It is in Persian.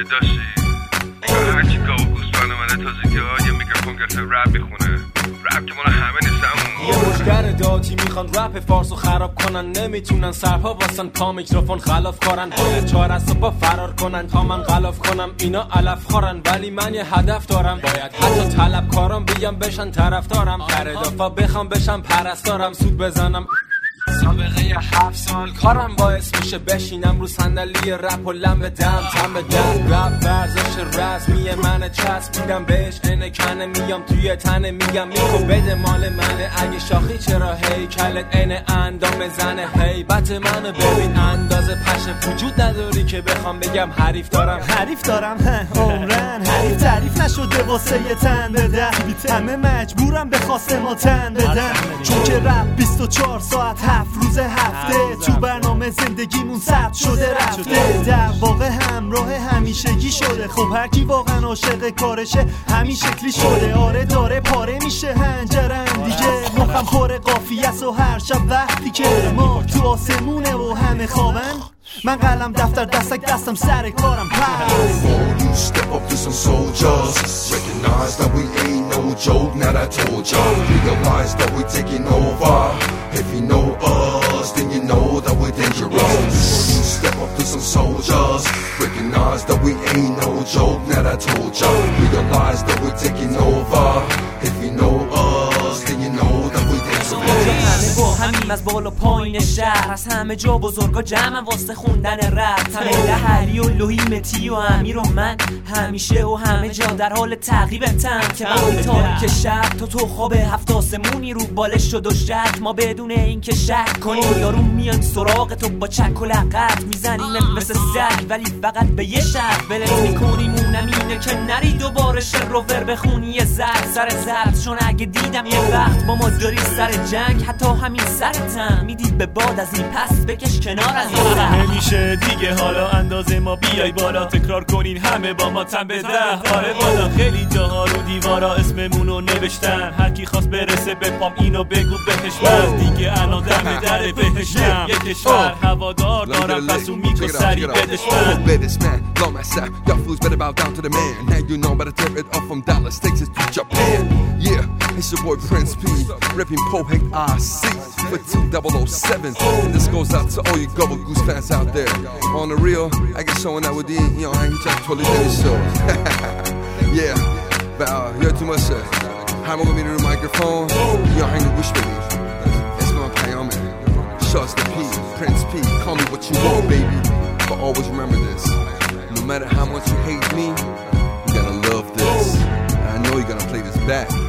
داشتی هرچی گاو گوسفند منه تازگی ها یه میکروفون گرفته رپ میخونه رپ که مال همه نیستم یه مشگر داتی میخوان رپ فارس رو خراب کنن نمیتونن سرپا واسن پا میکروفون خلاف کارن باید 4 از صبح فرار کنن تا من غلاف کنم اینا علف خورن ولی من یه هدف دارم باید حتی طلبکارم بیام بشن طرفدارم هر دفعه بخوام بشم پرستارم سود بزنم سابقه 7 سال کارم باعث میشه بشینم رو صندلی رپ و لم بدم تم بدم رپ ورزش رسمیه من چسبیدم بهش اینه کنه میام توی تنه میگم میکو بده مال منه اگه شاخی چرا هیکلت اینه اندام زنه هیبت منو ببین اندازه پشه وجود نداری که بخوام بگم حریف دارم عمرن حریف تعریف نشده واسه یه تن بده همه مجبورم به خواسته ما تن بدن چون که رپ 24 ساعت 7 روز هفته تو برنامه زندگیمون ثبت شده رفته در واقع همراه همیشگی شده خب هر کی واقعا عاشق کارشه همین شکلی شده آره داره پاره میشه هنجرم دیگه مخم پر قافیه است و هر شب وقتی که ما تو آسمونه و همه خوابن من قلم دفتر دستم سر کارم پس You step up to some soldiers Recognize that we ain't no joke Now that I told y'all Realize that we taking over If you know us Then you know that we're dangerous You step up to some soldiers Recognize that we ain't no joke Now that I told y'all Realize that we're taking over If you know us Then you know that we're dangerous همه با همیم از بالا پایین شهر از همه جا بزرگا جمع واسه خوندن رپ همه لحری و لوحی متی و امیر و من همیشه و همه جا در حال تعقیبتم که وقتی تاریک شب تو خواب 7 آسمونی رو بالش شد و شک ما بدون اینکه شک کنیم یارو میان سراغ تو با چک و لغت میزنیم مثل سگ ولی فقط به یه شب ولت میکنیم اونم اینه که نری دوباره شعر رو ور بخونی یه زرد سر زرد چون اگه دیدم یه وقت با ما داری سر جنگ حتی همین سرتم میدید به باد از این پس بکش کنار از این سر نمیشه دیگه حالا اندازه ما بیای بالا تکرار کنین همه با ما تن به ده آره بالا خیلی جاها رو دیوارا اسممونو نوشتن هر کی خواست برسه به پام اینو بگو بهش من دیگه الان دم در بهشتم یه کشور هوادار دارم پس اون میگو سری بدش من blow my sap, y'all fools better bow down to the man. Now you know better tear it off from Dallas, Texas to Japan. Yeah, it's your boy Prince P, repping Pohek IC for 2007. And this goes out to all you Gobble Goose fans out there. On the real, I get showing out with the, you know, I ain't trying to totally do this show. Yeah, but you're too much. How am I gonna be to the microphone? Y'all hang the wish with me. It's gonna pay on me. Shots the P, Prince P, call me what you want, baby. But always remember this. No matter how much you hate me, you're gonna love this. And I know you're gonna play this back.